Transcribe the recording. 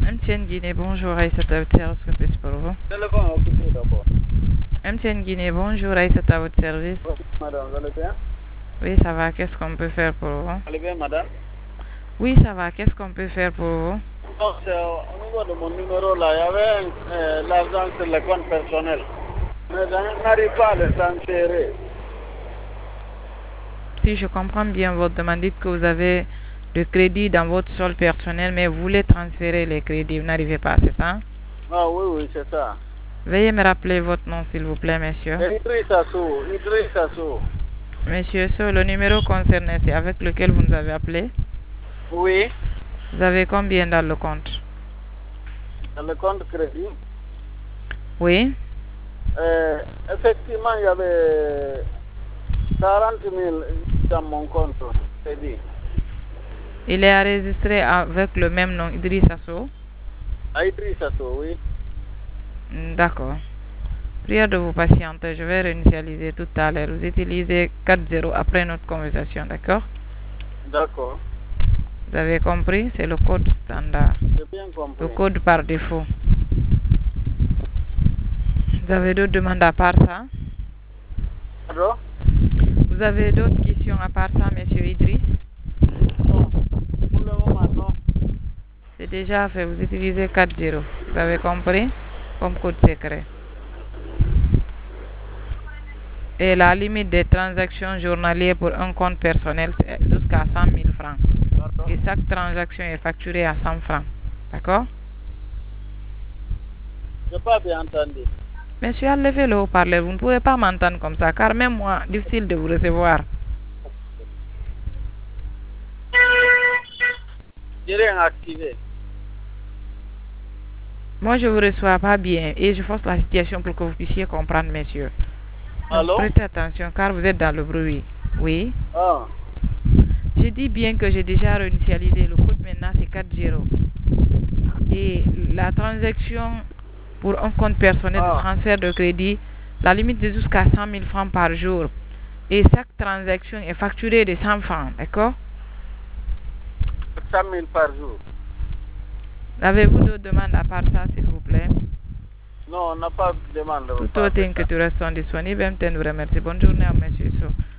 MTN Guinée, bonjour Aïssata, votre service, que puis-je pour vous? Téléphone occupé d'abord. MTN Guinée, bonjour Aïssata, votre service. Oui, madame, vous allez bien? Oui, ça va, qu'est-ce qu'on peut faire pour vous? Vous allez bien, madame? Oui, ça va, qu'est-ce qu'on peut faire pour vous? Donc, au niveau de mon numéro là, il y avait l'argent sur le compte personnel. Mais je n'arrive pas à le transférer. Si je comprends bien votre demande, dites que vous avez le crédit dans votre solde personnel, mais vous voulez transférer les crédits, vous n'arrivez pas, c'est ça? Ah oui, oui, c'est ça. Veuillez me rappeler votre nom, s'il vous plaît, monsieur. Idrissa Sow, Idrissa Sow. Monsieur So, le numéro concerné, c'est avec lequel vous nous avez appelé. Oui, Vous avez combien dans le compte? dans le compte crédit. Oui, Effectivement, il y avait 40 000 dans mon compte crédit. il est enregistré avec le même nom, Idrissa So. Ah, Idrissa Sow, oui. D'accord. Prière de vous patienter, je vais réinitialiser tout à l'heure. Vous utilisez 4-0 après notre conversation, d'accord? D'accord. Vous avez compris? C'est le code standard. J'ai bien Le compris. code par défaut. Vous avez d'autres demandes à part ça? Pardon? Vous avez d'autres questions à part ça, monsieur Idriss? Non, pour le moment, non. C'est déjà fait, vous utilisez 4-0. Vous avez compris? Comme code secret. Et la limite des transactions journalières pour un compte personnel, c'est jusqu'à 100 000 francs. Et chaque transaction est facturée à 100 francs. D'accord? Je n'ai pas bien entendu. Monsieur, enlevez le haut-parleur. Vous ne pouvez pas m'entendre comme ça, car même moi, difficile de vous recevoir. J'ai rien activé. Moi, je ne vous reçois pas bien et je force la situation pour que vous puissiez comprendre, messieurs. Donc, Allô? prêtez attention, car vous êtes dans le bruit. Oui. Ah, Je dis bien que j'ai déjà réinitialisé. Le code maintenant, c'est 4-0. Et la transaction pour un compte personnel de transfert de crédit, la limite est jusqu'à 100 000 francs par jour. Et chaque transaction est facturée de 100 francs, d'accord? 100 000 par jour. Avez-vous d'autres demandes à part ça, s'il vous plaît? Non, on n'a pas de demande. Tout autre que tu restes disponible, je vous remercie. Bonne journée à monsieur.